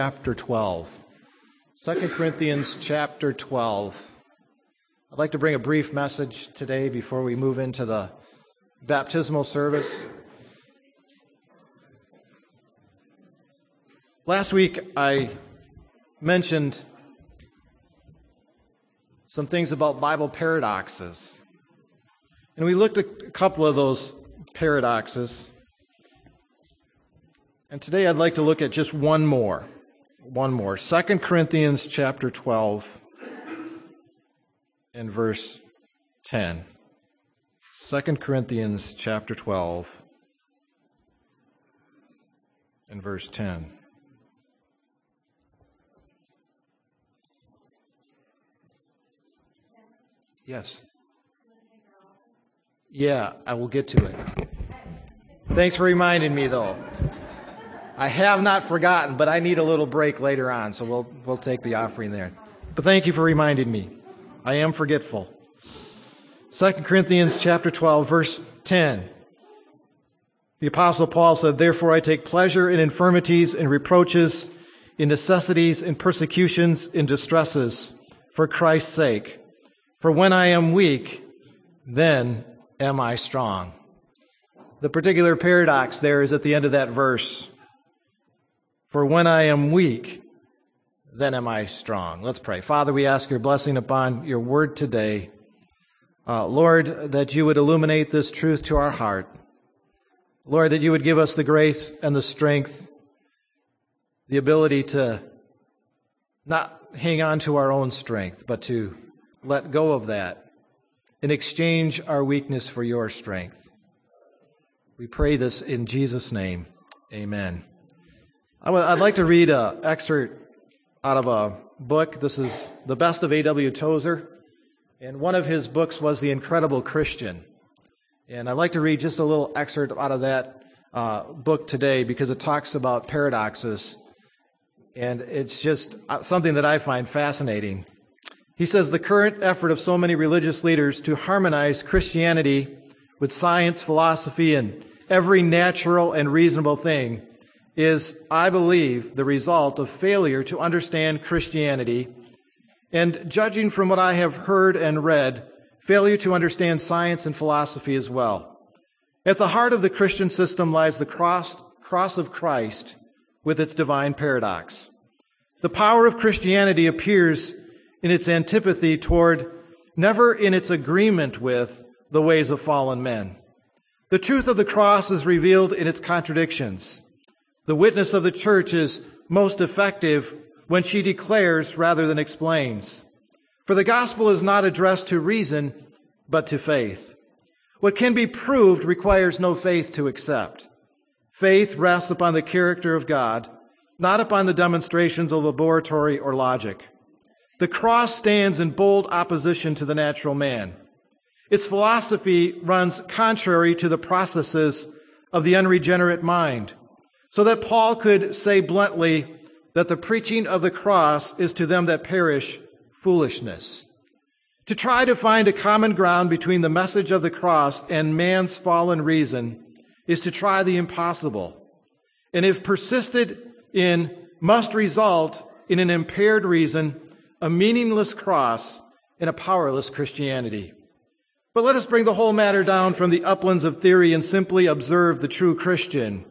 Chapter 12. 2 Corinthians chapter 12. I'd like to bring a brief message today before we move into the baptismal service. Last week I mentioned some things about Bible paradoxes. And we looked at a couple of those paradoxes. And today I'd like to look at just one more. 2 Corinthians chapter 12 and verse 10. 2 Corinthians chapter 12 and verse 10. Yes. Yeah, I will get to it. Thanks for reminding me, though. I have not forgotten, but I need a little break later on, so we'll take the offering there. But thank you for reminding me. I am forgetful. 2 Corinthians chapter 12, verse 10. The Apostle Paul said, "Therefore I take pleasure in infirmities, in reproaches, in necessities, in persecutions, in distresses, for Christ's sake. For when I am weak, then am I strong." The particular paradox there is at the end of that verse. For when I am weak, then am I strong. Let's pray. Father, we ask your blessing upon your word today. Lord, that you would illuminate this truth to our heart. Lord, that you would give us the grace and the strength, the ability to not hang on to our own strength, but to let go of that and exchange our weakness for your strength. We pray this in Jesus' name. Amen. I'd like to read an excerpt out of a book. This is The Best of A.W. Tozer, and one of his books was The Incredible Christian. And I'd like to read just a little excerpt out of that book today because it talks about paradoxes, and it's just something that I find fascinating. He says, "The current effort of so many religious leaders to harmonize Christianity with science, philosophy, and every natural and reasonable thing is, I believe, the result of failure to understand Christianity, and judging from what I have heard and read, failure to understand science and philosophy as well. At the heart of the Christian system lies the cross of Christ with its divine paradox. The power of Christianity appears in its antipathy toward, never in its agreement with, the ways of fallen men. The truth of the cross is revealed in its contradictions. The witness of the church is most effective when she declares rather than explains. For the gospel is not addressed to reason, but to faith. What can be proved requires no faith to accept. Faith rests upon the character of God, not upon the demonstrations of laboratory or logic. The cross stands in bold opposition to the natural man. Its philosophy runs contrary to the processes of the unregenerate mind, so that Paul could say bluntly that the preaching of the cross is to them that perish foolishness. To try to find a common ground between the message of the cross and man's fallen reason is to try the impossible, and if persisted in, must result in an impaired reason, a meaningless cross, and a powerless Christianity. But let us bring the whole matter down from the uplands of theory and simply observe the true Christian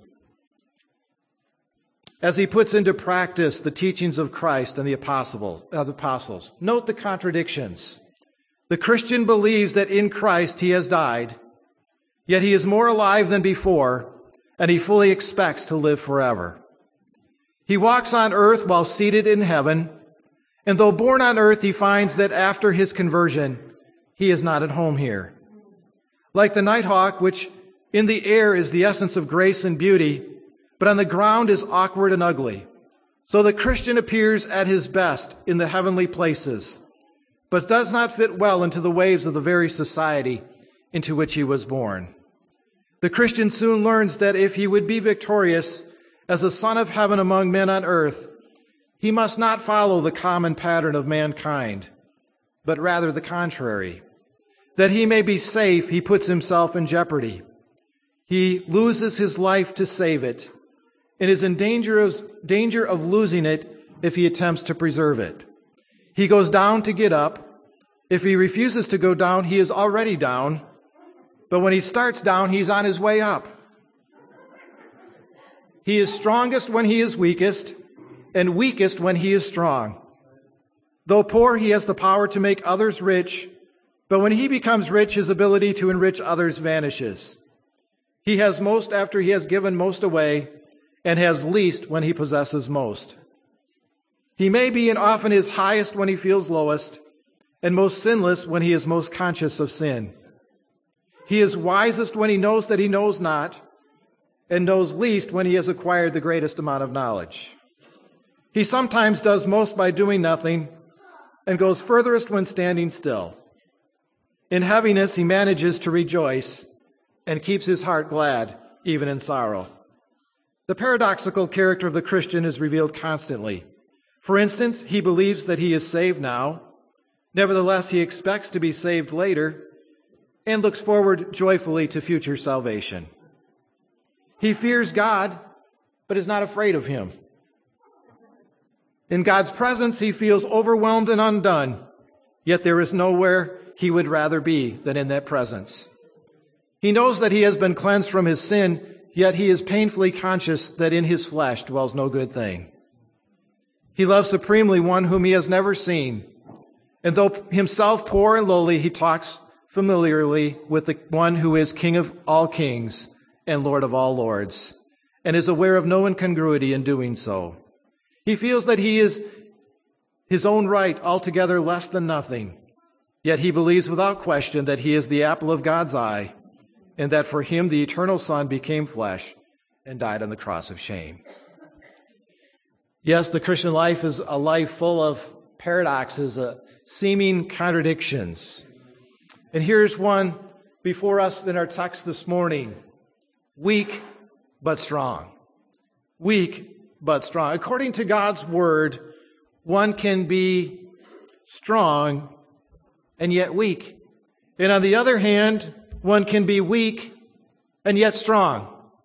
as he puts into practice the teachings of Christ and the apostles. Note the contradictions. The Christian believes that in Christ he has died, yet he is more alive than before, and he fully expects to live forever. He walks on earth while seated in heaven, and though born on earth, he finds that after his conversion, he is not at home here. Like the nighthawk, which in the air is the essence of grace and beauty, but on the ground is awkward and ugly. So the Christian appears at his best in the heavenly places, but does not fit well into the waves of the very society into which he was born. The Christian soon learns that if he would be victorious as a son of heaven among men on earth, he must not follow the common pattern of mankind, but rather the contrary. That he may be safe, he puts himself in jeopardy. He loses his life to save it, and is in danger of losing it if he attempts to preserve it. He goes down to get up. If he refuses to go down, he is already down. But when he starts down, he's on his way up. He is strongest when he is weakest, and weakest when he is strong. Though poor, he has the power to make others rich, but when he becomes rich, his ability to enrich others vanishes. He has most after he has given most away, and has least when he possesses most. He may be and often is highest when he feels lowest, and most sinless when he is most conscious of sin. He is wisest when he knows that he knows not, and knows least when he has acquired the greatest amount of knowledge. He sometimes does most by doing nothing, and goes furthest when standing still. In heaviness he manages to rejoice, and keeps his heart glad, even in sorrow. The paradoxical character of the Christian is revealed constantly. For instance, he believes that he is saved now. Nevertheless, he expects to be saved later and looks forward joyfully to future salvation. He fears God, but is not afraid of him. In God's presence, he feels overwhelmed and undone, yet there is nowhere he would rather be than in that presence. He knows that he has been cleansed from his sin, yet he is painfully conscious that in his flesh dwells no good thing. He loves supremely one whom he has never seen, and though himself poor and lowly, he talks familiarly with the one who is King of all kings and Lord of all lords, and is aware of no incongruity in doing so. He feels that he is his own right altogether less than nothing, yet he believes without question that he is the apple of God's eye, and that for him the eternal Son became flesh and died on the cross of shame. Yes, the Christian life is a life full of paradoxes, seeming contradictions. And here's one before us in our text this morning. Weak but strong. Weak but strong. According to God's word, one can be strong and yet weak. And on the other hand, one can be weak and yet strong.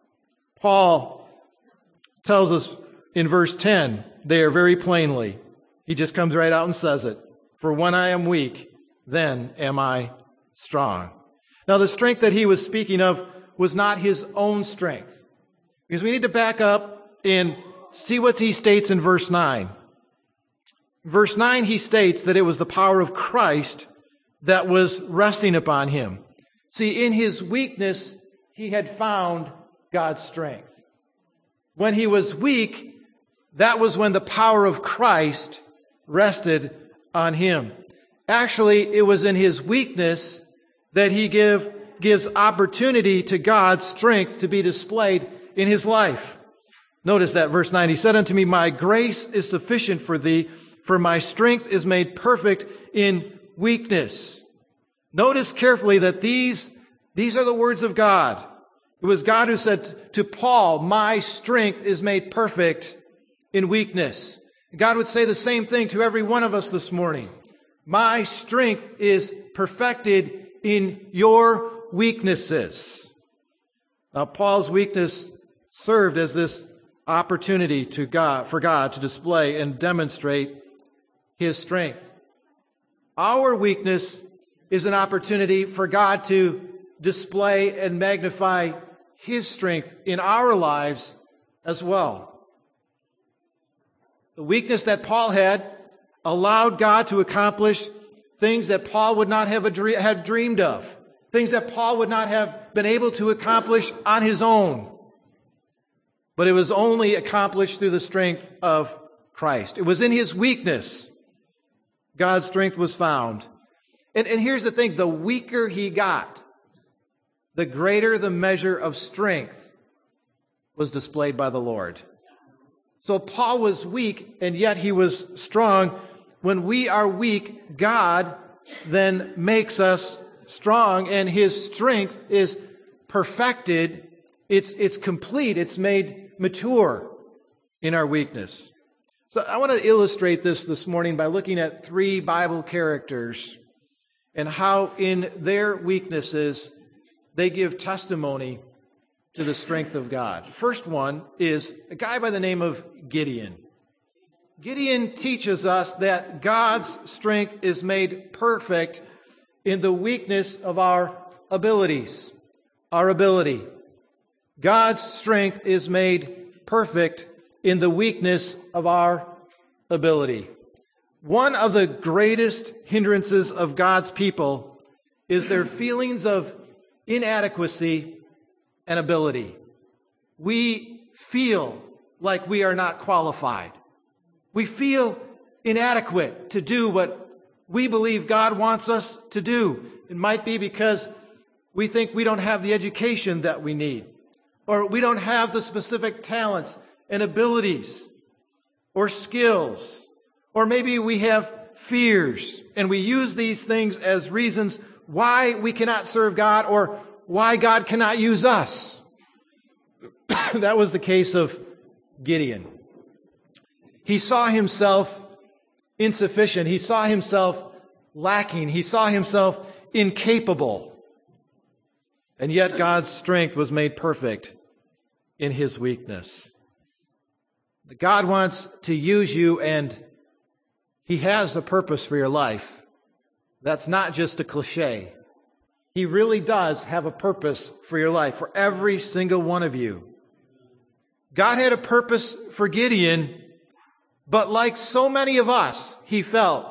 Paul tells us in verse 10 there very plainly. He just comes right out and says it. For when I am weak, then am I strong. Now, the strength that he was speaking of was not his own strength. Because we need to back up and see what he states in verse 9. Verse 9, he states that it was the power of Christ that was resting upon him. See, in his weakness, he had found God's strength. When he was weak, that was when the power of Christ rested on him. Actually, it was in his weakness that he gives opportunity to God's strength to be displayed in his life. Notice that, verse 9, he said unto me, my grace is sufficient for thee, for my strength is made perfect in weakness. Notice carefully that these are the words of God. It was God who said to Paul, my strength is made perfect in weakness. God would say the same thing to every one of us this morning. My strength is perfected in your weaknesses. Now, Paul's weakness served as this opportunity for God to display and demonstrate his strength. Our weakness is an opportunity for God to display and magnify his strength in our lives as well. The weakness that Paul had allowed God to accomplish things that Paul would not have dreamed of, things that Paul would not have been able to accomplish on his own. But it was only accomplished through the strength of Christ. It was in his weakness God's strength was found. And here's the thing, the weaker he got, the greater the measure of strength was displayed by the Lord. So Paul was weak, and yet he was strong. When we are weak, God then makes us strong, and his strength is perfected. It's complete. It's made mature in our weakness. So I want to illustrate this morning by looking at 3 Bible characters and how in their weaknesses they give testimony to the strength of God. First one is a guy by the name of Gideon. Gideon teaches us that God's strength is made perfect in the weakness of our abilities. Our ability. God's strength is made perfect in the weakness of our ability. One of the greatest hindrances of God's people is their feelings of inadequacy and ability. We feel like we are not qualified. We feel inadequate to do what we believe God wants us to do. It might be because we think we don't have the education that we need, or we don't have the specific talents and abilities or skills, or maybe we have fears, and we use these things as reasons why we cannot serve God or why God cannot use us. That was the case of Gideon. He saw himself insufficient. He saw himself lacking. He saw himself incapable. And yet God's strength was made perfect in his weakness. God wants to use you, and he has a purpose for your life. That's not just a cliche. He really does have a purpose for your life, for every single one of you. God had a purpose for Gideon, but like so many of us, he felt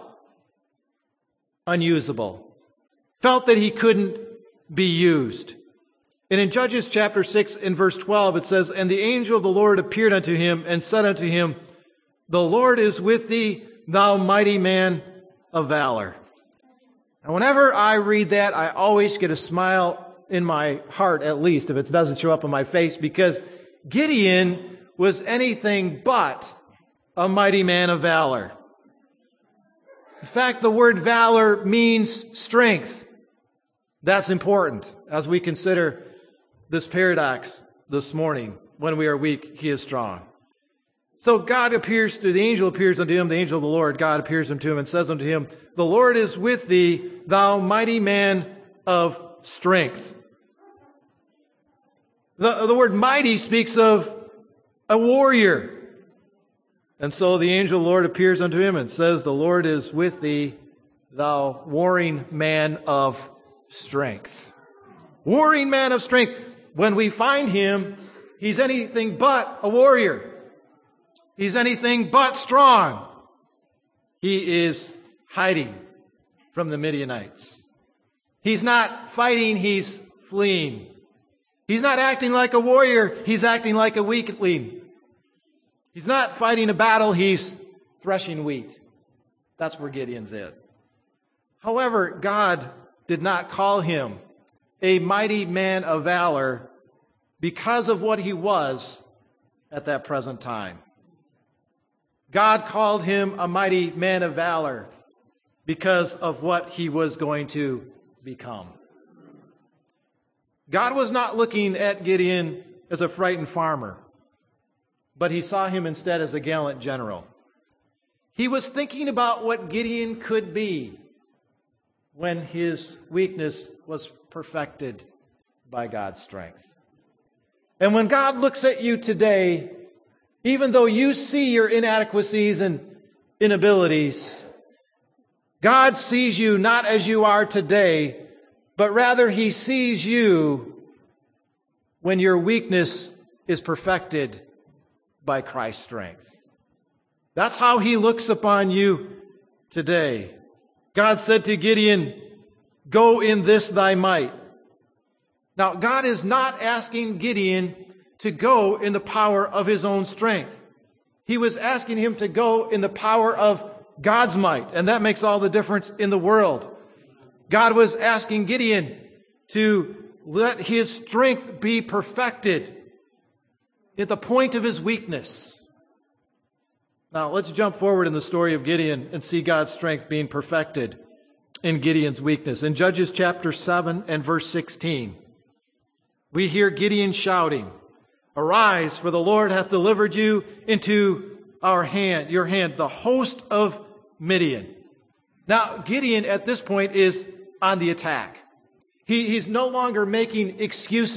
unusable, felt that he couldn't be used. And in Judges chapter 6 and verse 12, it says, "And the angel of the Lord appeared unto him and said unto him, The Lord is with thee, thou mighty man of valor." And whenever I read that, I always get a smile in my heart, at least, if it doesn't show up on my face, because Gideon was anything but a mighty man of valor. In fact, the word valor means strength. That's important as we consider this paradox this morning. When we are weak, he is strong. So the angel appears unto him, the angel of the Lord, God appears unto him and says unto him, "The Lord is with thee, thou mighty man of strength." The word mighty speaks of a warrior. And so the angel of the Lord appears unto him and says, "The Lord is with thee, thou warring man of strength." Warring man of strength. When we find him, he's anything but a warrior. He's anything but strong. He is hiding from the Midianites. He's not fighting, he's fleeing. He's not acting like a warrior, he's acting like a weakling. He's not fighting a battle, he's threshing wheat. That's where Gideon's at. However, God did not call him a mighty man of valor because of what he was at that present time. God called him a mighty man of valor because of what he was going to become. God was not looking at Gideon as a frightened farmer, but he saw him instead as a gallant general. He was thinking about what Gideon could be when his weakness was perfected by God's strength. And when God looks at you today, even though you see your inadequacies and inabilities, God sees you not as you are today, but rather he sees you when your weakness is perfected by Christ's strength. That's how he looks upon you today. God said to Gideon, "Go in this thy might." Now, God is not asking Gideon to go in the power of his own strength. He was asking him to go in the power of God's might, and that makes all the difference in the world. God was asking Gideon to let his strength be perfected at the point of his weakness. Now, let's jump forward in the story of Gideon and see God's strength being perfected in Gideon's weakness. In Judges chapter 7 and verse 16, we hear Gideon shouting, "Arise, for the Lord hath delivered you into your hand, the host of Midian." Now, Gideon at this point is on the attack. He's no longer making excuses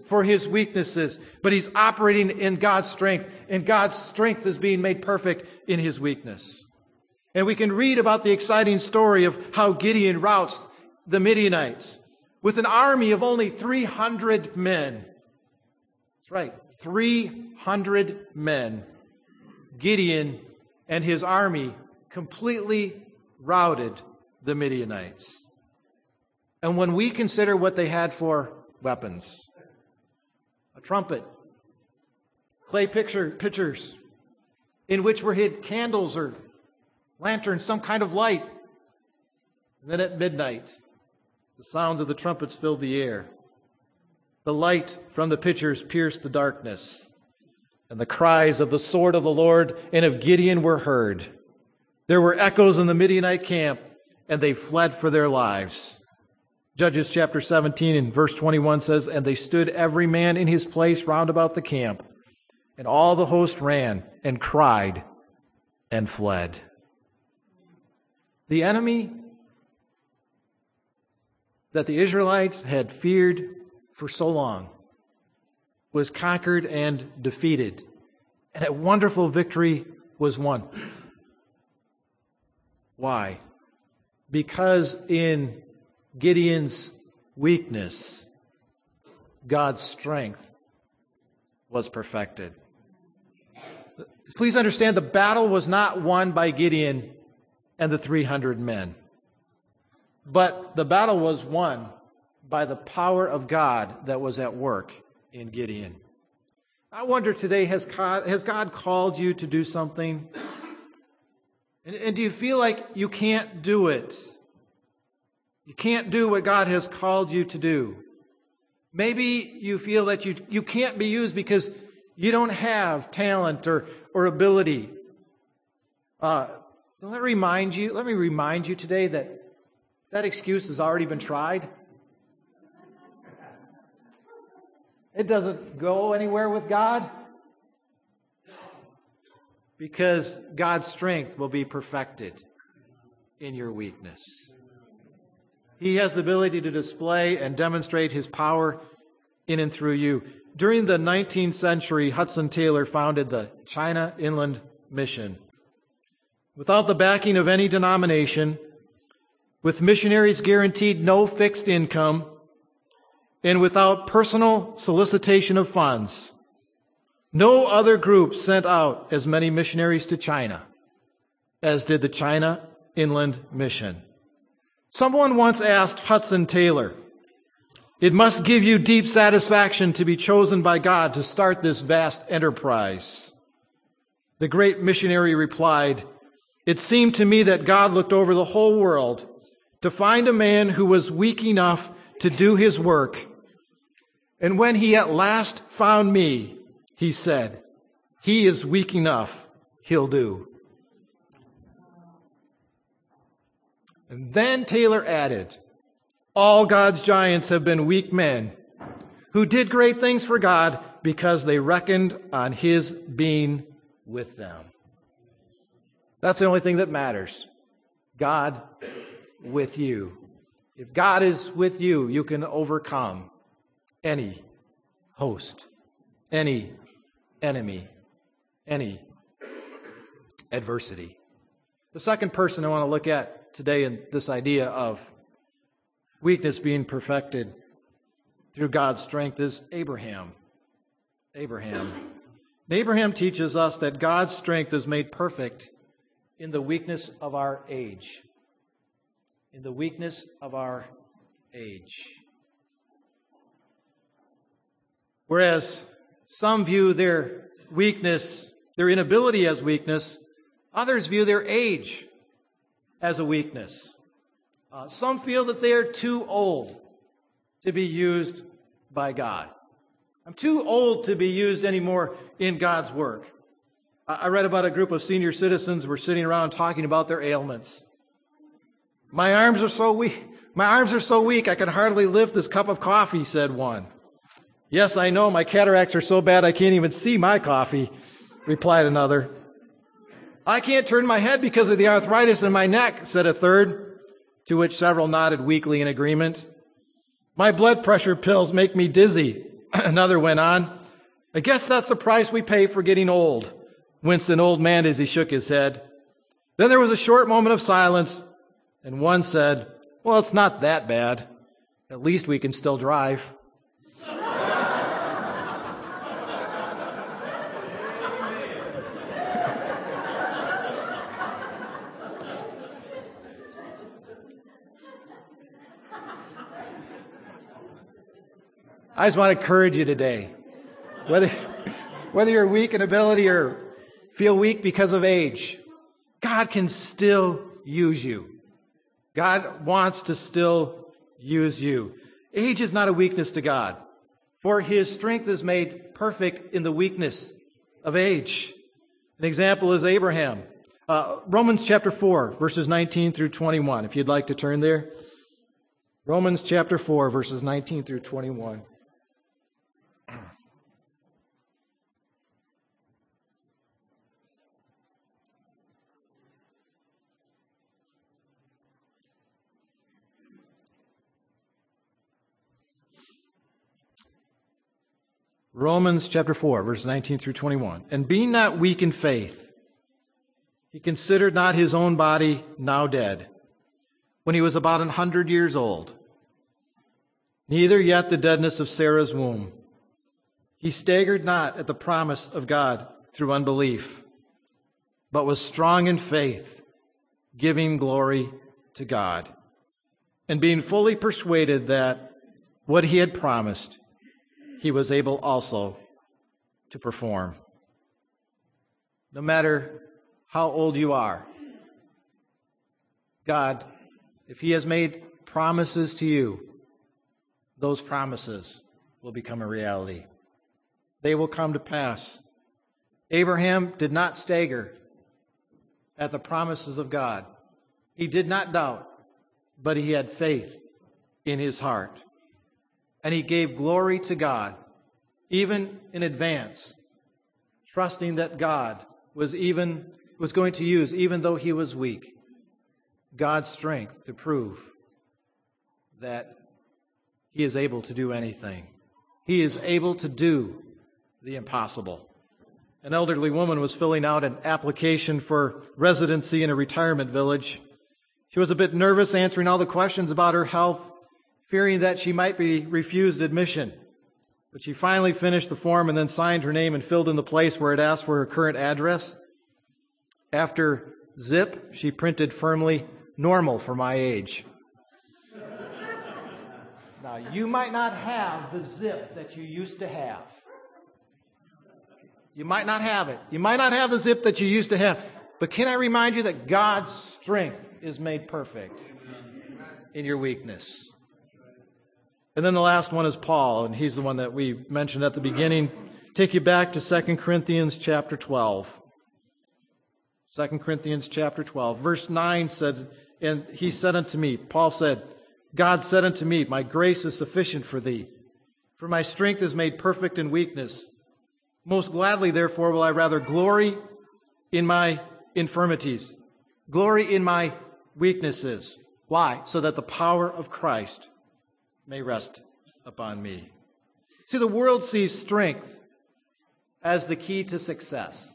for his weaknesses, but he's operating in God's strength, and God's strength is being made perfect in his weakness. And we can read about the exciting story of how Gideon routs the Midianites with an army of only 300 men. That's right, 300 men. Gideon and his army completely routed the Midianites. And when we consider what they had for weapons, a trumpet, clay pitchers in which were hid candles or lanterns, some kind of light. And then at midnight, the sounds of the trumpets filled the air. The light from the pitchers pierced the darkness, and the cries of the sword of the Lord and of Gideon were heard. There were echoes in the Midianite camp, and they fled for their lives. Judges chapter 17 and verse 21 says, "And they stood every man in his place round about the camp, and all the host ran and cried and fled." The enemy that the Israelites had feared for so long was conquered and defeated, and a wonderful victory was won. Why? Because in Gideon's weakness, God's strength was perfected. Please understand, the battle was not won by Gideon and the 300 men, but the battle was won by the power of God that was at work in Gideon. I wonder today, has God called you to do something? And do you feel like you can't do it? You can't do what God has called you to do. Maybe you feel that you can't be used because you don't have talent or ability. Let me remind you today that excuse has already been tried. It doesn't go anywhere with God, because God's strength will be perfected in your weakness. He has the ability to display and demonstrate his power in and through you. During the 19th century, Hudson Taylor founded the China Inland Mission. Without the backing of any denomination, with missionaries guaranteed no fixed income, and without personal solicitation of funds, no other group sent out as many missionaries to China as did the China Inland Mission. Someone once asked Hudson Taylor, "It must give you deep satisfaction to be chosen by God to start this vast enterprise." The great missionary replied, "It seemed to me that God looked over the whole world to find a man who was weak enough to do his work. And when he at last found me, he said, 'He is weak enough, he'll do.'" And then Taylor added, "All God's giants have been weak men who did great things for God because they reckoned on his being with them." That's the only thing that matters. God with you. If God is with you, you can overcome any host, any enemy, any adversity. The second person I want to look at today in this idea of weakness being perfected through God's strength is Abraham. Abraham teaches us that God's strength is made perfect in the weakness of our age. In the weakness of our age. Whereas some view their weakness, their inability as weakness, others view their age as a weakness. Some feel that they are too old to be used by God. I'm too old to be used anymore in God's work. I read about a group of senior citizens who were sitting around talking about their ailments. My arms are so weak I can hardly lift this cup of coffee," said one. "Yes, I know, my cataracts are so bad I can't even see my coffee," replied another. "I can't turn my head because of the arthritis in my neck," said a third, to which several nodded weakly in agreement. "My blood pressure pills make me dizzy," Another went on, I guess that's the price we pay for getting old, winced an old man as he shook his head. Then there was a short moment of silence, and one said, well, it's not that bad. At least we can still drive. I just want to encourage you today, whether you're weak in ability or feel weak because of age, God can still use you. God wants to still use you. Age is not a weakness to God, for His strength is made perfect in the weakness of age. An example is Abraham. Romans chapter 4, verses 19 through 21, if you'd like to turn there. Romans chapter 4, verses 19 through 21. Romans chapter 4, verse 19 through 21. And being not weak in faith, he considered not his own body now dead, when he was about 100 years old, neither yet the deadness of Sarah's womb. He staggered not at the promise of God through unbelief, but was strong in faith, giving glory to God, and being fully persuaded that what he had promised, he was able also to perform. No matter how old you are, God, if He has made promises to you, those promises will become a reality. They will come to pass. Abraham did not stagger at the promises of God. He did not doubt, but he had faith in his heart. And he gave glory to God, even in advance, trusting that God was going to use, even though he was weak, God's strength to prove that He is able to do anything. He is able to do the impossible. An elderly woman was filling out an application for residency in a retirement village. She was a bit nervous answering all the questions about her health, fearing that she might be refused admission. But she finally finished the form and then signed her name and filled in the place where it asked for her current address. After zip, she printed firmly, normal for my age. Now, you might not have the zip that you used to have. You might not have it. You might not have the zip that you used to have. But can I remind you that God's strength is made perfect in your weakness? And then the last one is Paul, and he's the one that we mentioned at the beginning. Take you back to 2 Corinthians chapter 12. 2 Corinthians chapter 12. Verse 9 said, and he said unto me, Paul said, God said unto me, my grace is sufficient for thee, for my strength is made perfect in weakness. Most gladly, therefore, will I rather glory in my infirmities, glory in my weaknesses. Why? So that the power of Christ may rest upon me. See, the world sees strength as the key to success.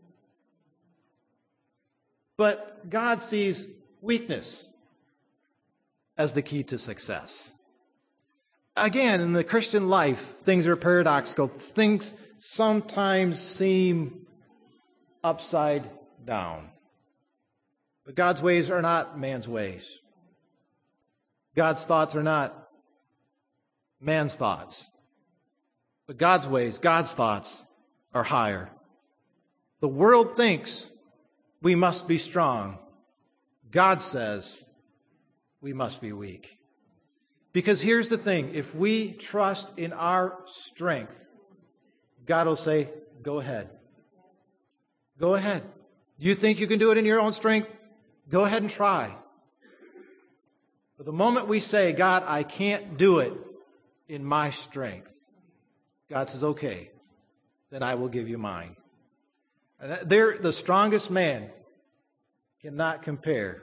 But God sees weakness as the key to success. Again, in the Christian life, things are paradoxical. Things sometimes seem upside down. But God's ways are not man's ways. God's thoughts are not man's thoughts. But God's ways, God's thoughts are higher. The world thinks we must be strong. God says we must be weak. Because here's the thing, if we trust in our strength, God will say, go ahead. Go ahead. You think you can do it in your own strength? Go ahead and try. But the moment we say, God, I can't do it in my strength, God says, okay, then I will give you mine. And the strongest man cannot compare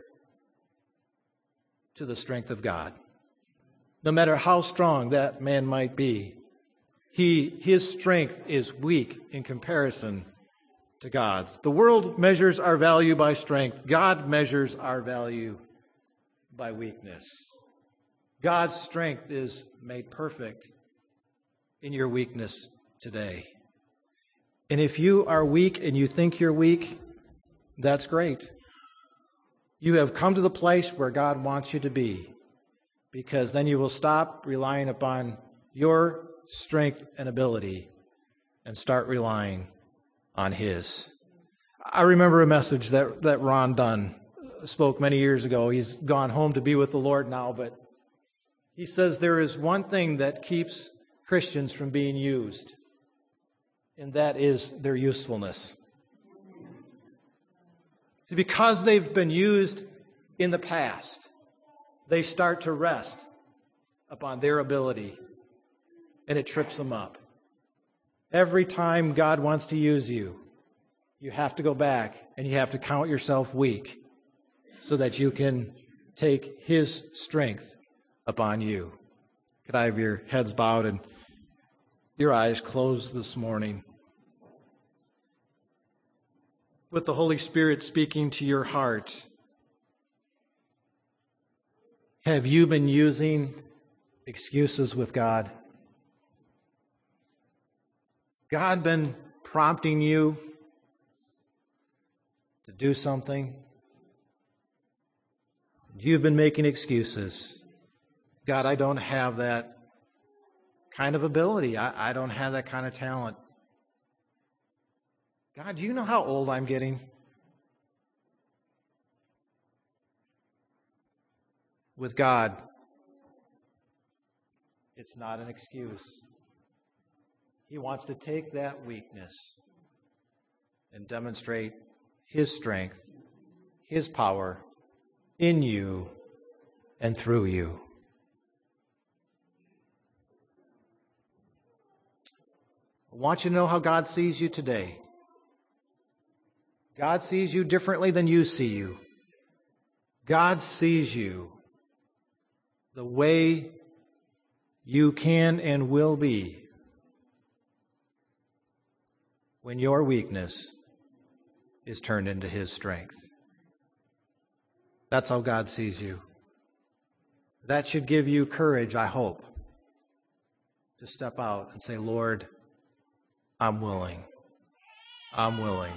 to the strength of God. No matter how strong that man might be, His strength is weak in comparison to God's. The world measures our value by strength. God measures our value by weakness. God's strength is made perfect in your weakness today. And if you are weak and you think you're weak, that's great. You have come to the place where God wants you to be, because then you will stop relying upon your strength and ability and start relying on His. I remember a message that Ron Dunn spoke many years ago. He's gone home to be with the Lord now, but he says there is one thing that keeps Christians from being used, and that is their usefulness. See, because they've been used in the past, they start to rest upon their ability, and it trips them up. Every time God wants to use you, you have to go back and you have to count yourself weak so that you can take His strength upon you. Could I have your heads bowed and your eyes closed this morning? With the Holy Spirit speaking to your heart, have you been using excuses with God? God been prompting you to do something? You've been making excuses. God, I don't have that kind of ability. I don't have that kind of talent. God, do you know how old I'm getting? With God, it's not an excuse. He wants to take that weakness and demonstrate His strength, His power in you and through you. I want you to know how God sees you today. God sees you differently than you see you. God sees you the way you can and will be when your weakness is turned into His strength. That's how God sees you. That should give you courage, I hope, to step out and say, Lord, I'm willing. I'm willing.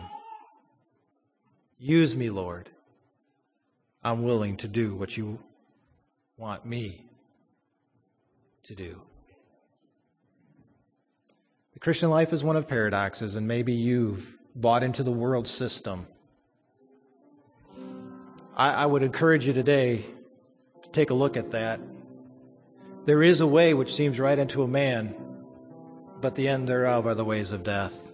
Use me, Lord. I'm willing to do what you want me to do. The Christian life is one of paradoxes, and maybe you've bought into the world system. I would encourage you today to take a look at that. There is a way which seems right unto a man, but the end thereof are the ways of death.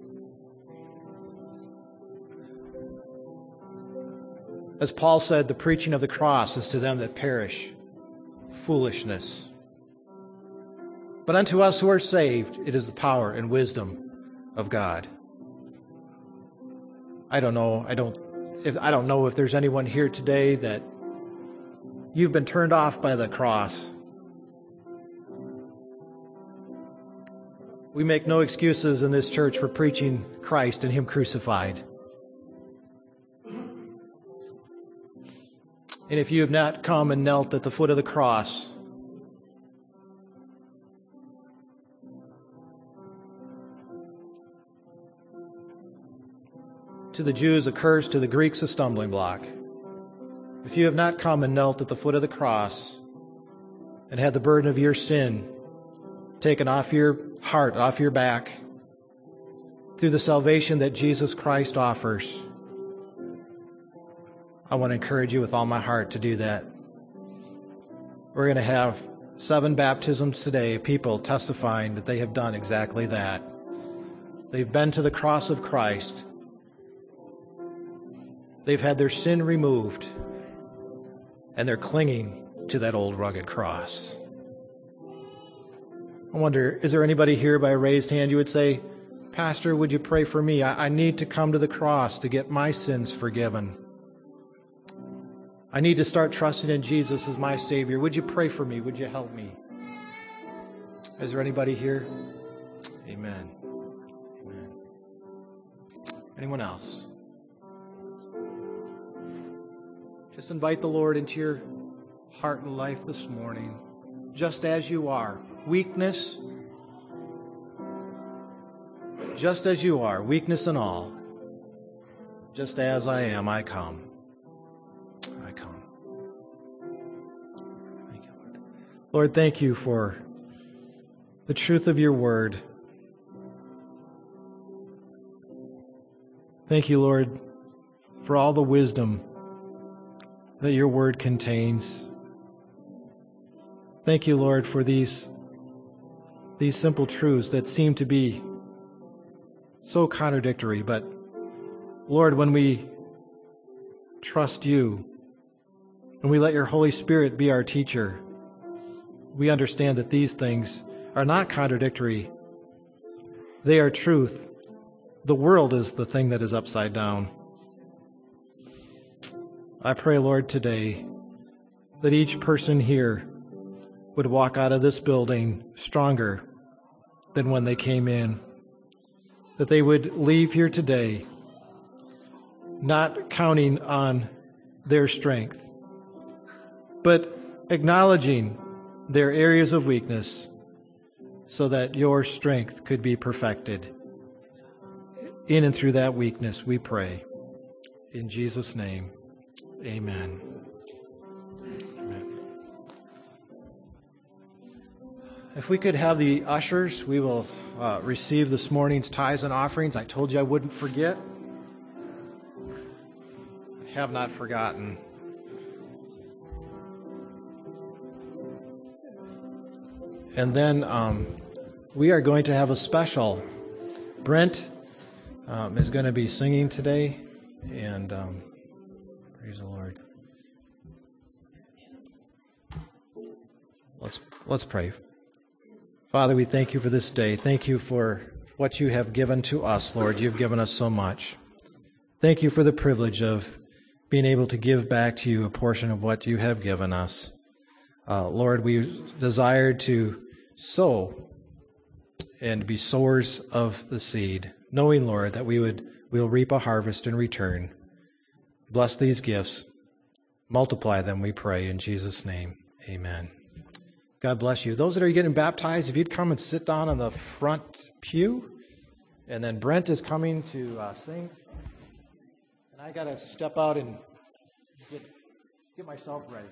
As Paul said, the preaching of the cross is to them that perish foolishness. But unto us who are saved, it is the power and wisdom of God. I don't know if there's anyone here today that you've been turned off by the cross. We make no excuses in this church for preaching Christ and Him crucified. And if you have not come and knelt at the foot of the cross, to the Jews a curse, to the Greeks a stumbling block. If you have not come and knelt at the foot of the cross and had the burden of your sin taken off your heart, off your back, through the salvation that Jesus Christ offers, I want to encourage you with all my heart to do that. We're going to have 7 baptisms today, people testifying that they have done exactly that. They've been to the cross of Christ. They've had their sin removed, and they're clinging to that old rugged cross. I wonder, is there anybody here by a raised hand you would say, Pastor, would you pray for me? I need to come to the cross to get my sins forgiven. I need to start trusting in Jesus as my Savior. Would you pray for me? Would you help me? Is there anybody here? Amen. Amen. Anyone else? Just invite the Lord into your heart and life this morning, just as you are. Weakness, just as you are, weakness and all. Just as I am, I come. I come. Thank you, Lord. Lord, thank you for the truth of your word. Thank you, Lord, for all the wisdom that your word contains. Thank you, Lord, for these simple truths that seem to be so contradictory. But, Lord, when we trust you and we let your Holy Spirit be our teacher, we understand that these things are not contradictory. They are truth. The world is the thing that is upside down. I pray, Lord, today that each person here would walk out of this building stronger than when they came in. That they would leave here today not counting on their strength, but acknowledging their areas of weakness so that your strength could be perfected. In and through that weakness, we pray. In Jesus' name, amen. Amen. If we could have the ushers, we will receive this morning's tithes and offerings. I told you I wouldn't forget. I have not forgotten. And then we are going to have a special. Brent is going to be singing today, and praise the Lord. Let's pray. Father, we thank you for this day. Thank you for what you have given to us, Lord. You've given us so much. Thank you for the privilege of being able to give back to you a portion of what you have given us. Lord, we desire to sow and be sowers of the seed, knowing, Lord, that we'll reap a harvest in return. Bless these gifts. Multiply them, we pray, in Jesus' name. Amen. God bless you. Those that are getting baptized, if you'd come and sit down on the front pew, and then Brent is coming to sing. And I got to step out and get myself ready.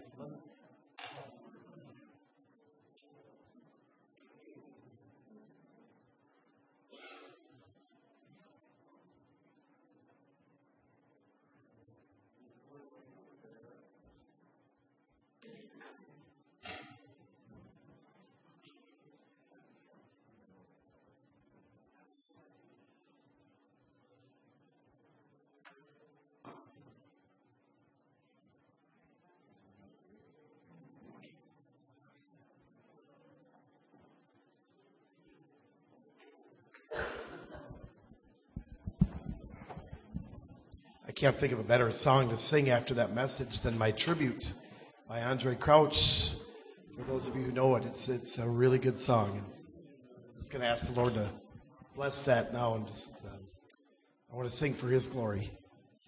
I can't think of a better song to sing after that message than My Tribute by Andre Crouch. For those of you who know it, it's a really good song. And I'm just going to ask the Lord to bless that now, and just I want to sing for His glory. So.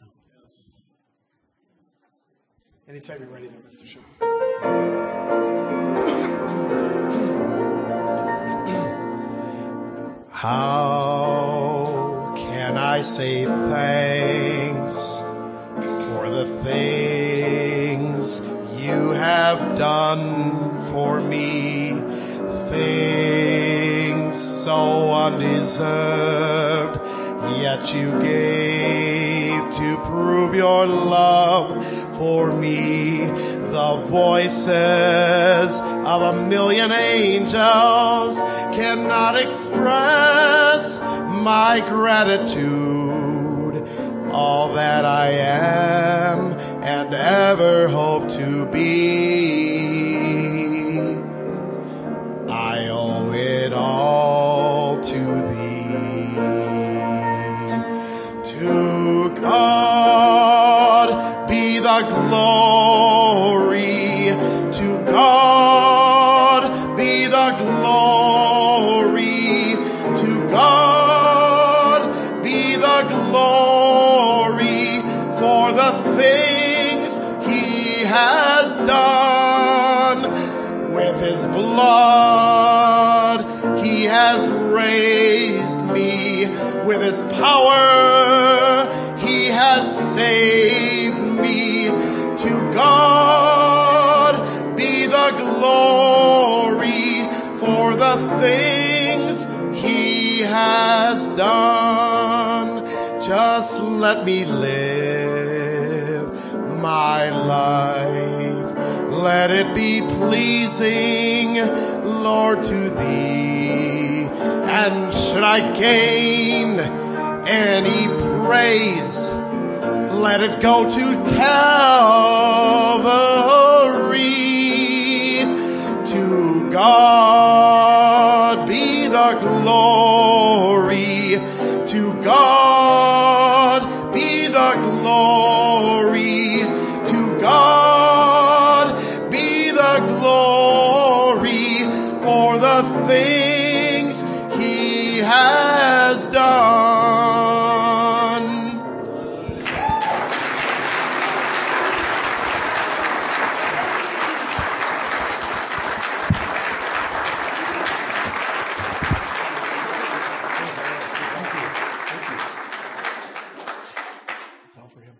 Anytime you're ready there, Mr. Schumann. How can I say thanks for the things you have done for me? Things so undeserved, yet you gave to prove your love for me. The voices of a million angels cannot express my gratitude. All that I am and ever hope to be, I owe it all to Thee. To God be the glory, to God be the glory, to His blood He has raised me. With His power He has saved me. To God be the glory for the things He has done. Just let me live my life. Let it be pleasing, Lord, to Thee. And should I gain any praise, let it go to Calvary. To God be the glory. To God be the glory. To God be the glory for the things He has done. It's all for him.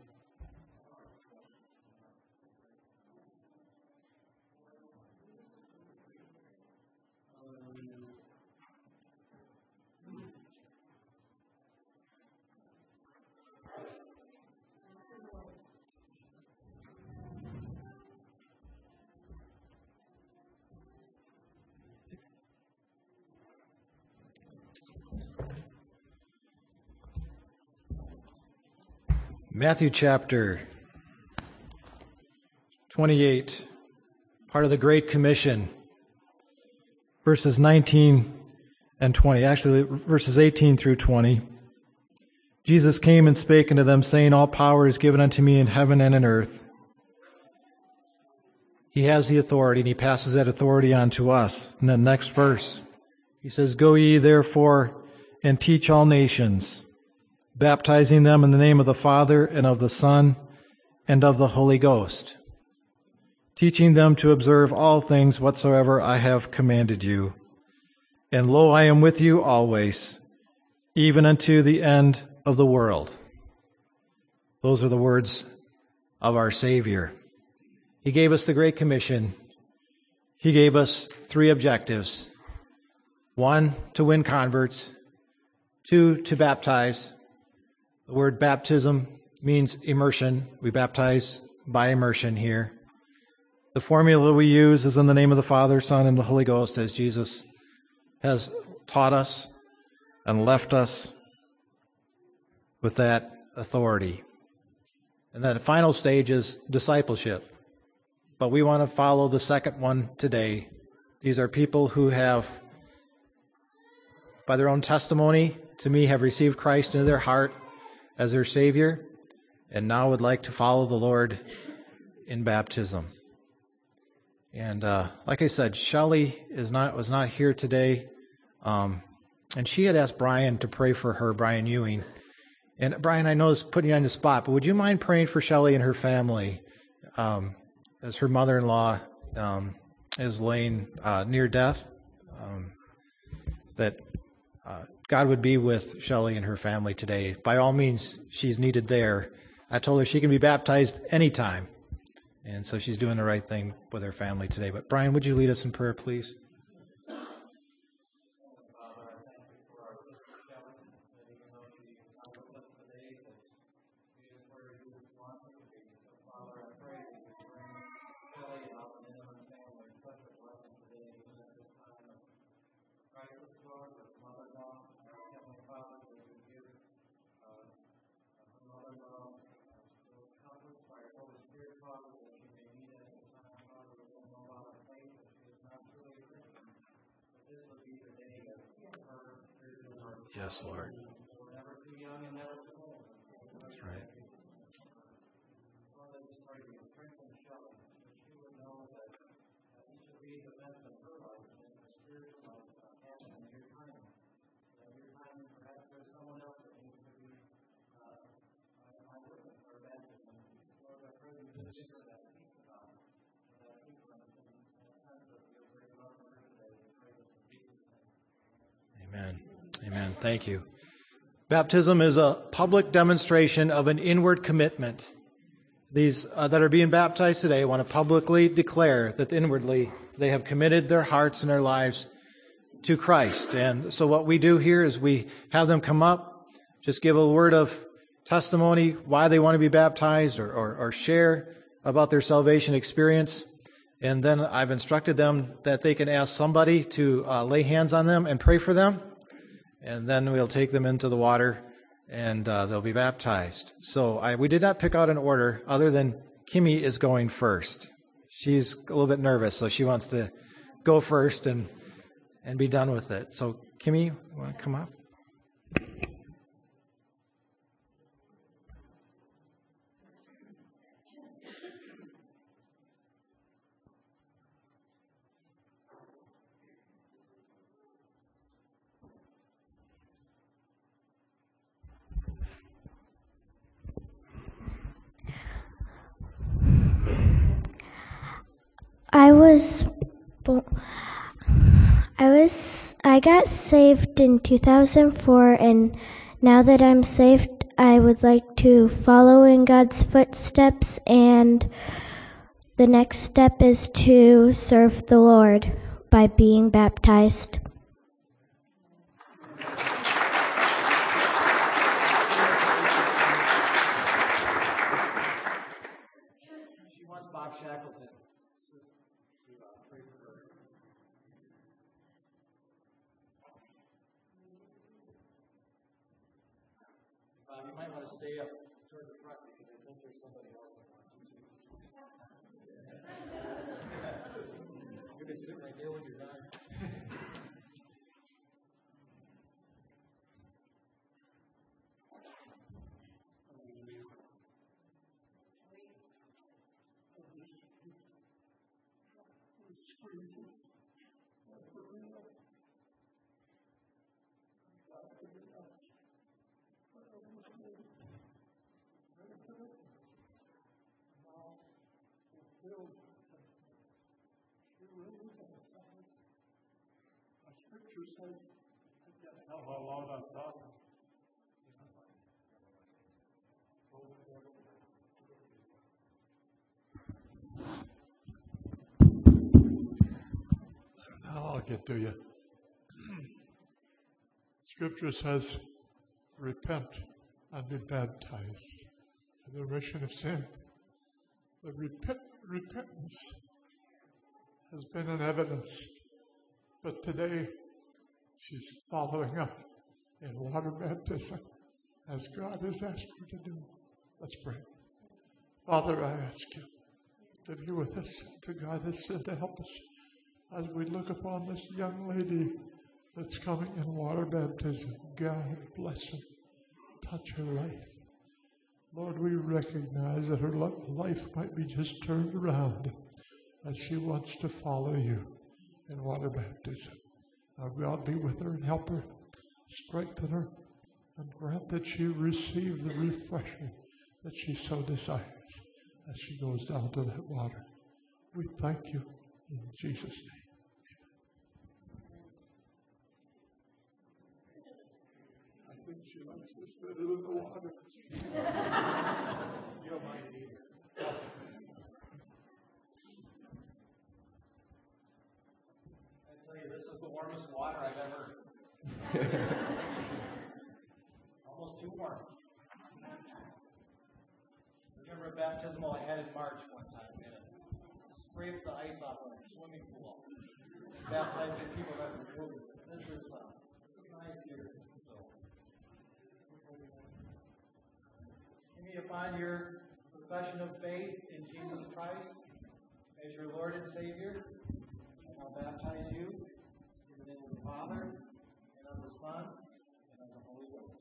Matthew chapter 28, part of the Great Commission, verses 19 and 20, actually verses 18 through 20. Jesus came and spake unto them, saying, All power is given unto me in heaven and in earth. He has the authority, and He passes that authority on to us. And then next verse, He says, Go ye therefore and teach all nations, baptizing them in the name of the Father and of the Son and of the Holy Ghost, teaching them to observe all things whatsoever I have commanded you. And lo, I am with you always, even unto the end of the world. Those are the words of our Savior. He gave us the Great Commission. He gave us 3 objectives. 1, to win converts. 2, to baptize. The word baptism means immersion. We baptize by immersion here. The formula we use is in the name of the Father, Son, and the Holy Ghost, as Jesus has taught us and left us with that authority. And then the final stage is discipleship. But we want to follow the second one today. These are people who have, by their own testimony to me, have received Christ into their heart as their Savior, and now would like to follow the Lord in baptism. And like I said, Shelley was not here today, and she had asked Brian to pray for her, Brian Ewing. And Brian, I know it's putting you on the spot, but would you mind praying for Shelley and her family, as her mother-in-law is laying near death, that God would be with Shelley and her family today. By all means, she's needed there. I told her she can be baptized anytime. And so she's doing the right thing with her family today. But Brian, would you lead us in prayer, please? Yes, Lord. That's right. Amen. Amen. Thank you. Baptism is a public demonstration of an inward commitment. These that are being baptized today want to publicly declare that inwardly they have committed their hearts and their lives to Christ. And so what we do here is we have them come up, just give a word of testimony, why they want to be baptized, or share about their salvation experience. And then I've instructed them that they can ask somebody to lay hands on them and pray for them. And then we'll take them into the water and they'll be baptized. So we did not pick out an order other than Kimmy is going first. She's a little bit nervous, so she wants to go first and be done with it. So Kimmy, you want to come up? I got saved in 2004, and now that I'm saved, I would like to follow in God's footsteps, and the next step is to serve the Lord by being baptized. She wants Bob Shackleton. You might want to stay up toward the front because I think there's somebody else that wants you to. You're going to sit right there when you're done. How long I'm talking? Now I'll get to you. Scripture says, repent and be baptized for the remission of sin. The repentance has been in evidence, but today she's following up in water baptism as God has asked her to do. Let's pray. Father, I ask you to be with us, to guide us, and to help us as we look upon this young lady that's coming in water baptism. God bless her. Touch her life. Lord, we recognize that her life might be just turned around as she wants to follow you in water baptism. Now, God, be with her and help her, strengthen her, and grant that she receive the refreshing that she so desires as she goes down to that water. We thank you in Jesus' name. I think she likes this better than the water. You don't mind it either. This is the warmest water I've ever. Almost too warm. Remember a baptismal I had in March one time. We had to scrape the ice off of a swimming pool. Baptizing people that were moving. This is nice here. So, Amy, upon your profession of faith in Jesus Christ as your Lord and Savior, I'll baptize you in the name of the Father, and of the Son, and of the Holy Ghost.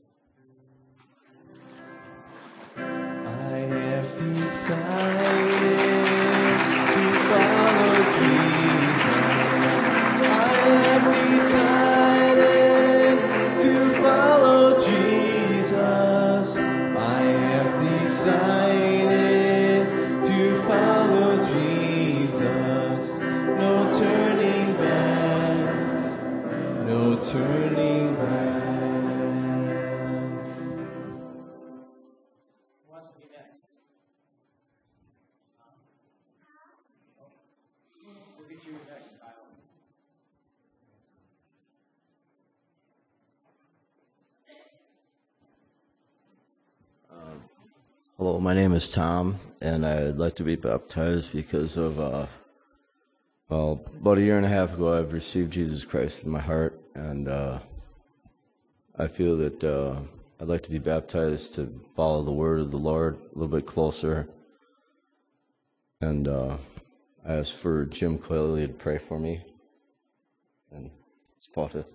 I have decided to follow Jesus. I have decided to follow Jesus. I have decided to follow Jesus. No turning back, no turning back. Hello, my name is Tom, and I'd like to be baptized because of, about a year and a half ago, I've received Jesus Christ in my heart, and I feel that I'd like to be baptized to follow the word of the Lord a little bit closer. And I asked for Jim Quilly to pray for me, and that's about it.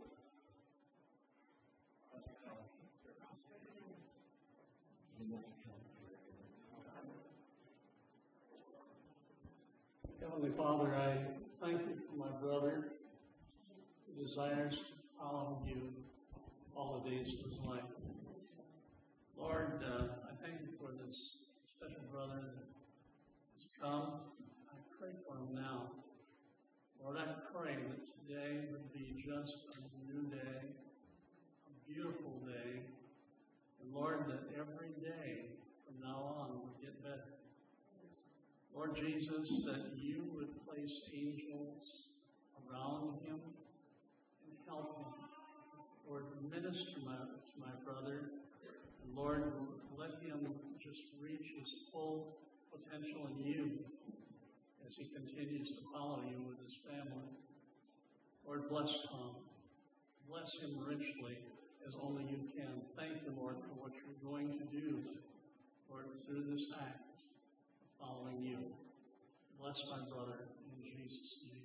Heavenly Father, I thank you for my brother who desires to follow you all the days of his life. Lord, I thank you for this special brother that has come. I pray for him now. Lord, I pray that today would be just a new day, a beautiful day, and Lord, that every day from now on would get better. Lord Jesus, that you would place angels around him and help him. Lord, minister to my brother. And Lord, let him just reach his full potential in you as he continues to follow you with his family. Lord, bless Tom. Bless him richly as only you can. Thank you, Lord, for what you're going to do, Lord, through this act. Following you. Bless my brother in Jesus' name.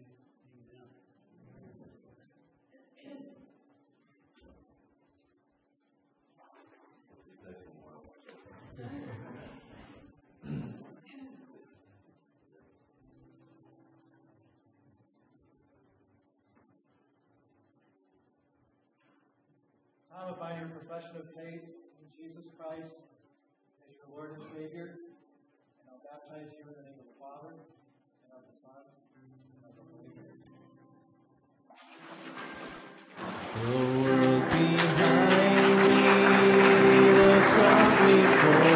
Amen. Tom, by your profession of faith in Jesus Christ as your Lord and Savior, baptize you in the name of the Father, and of the Son, and of the Holy Ghost. The world behind me, the cross before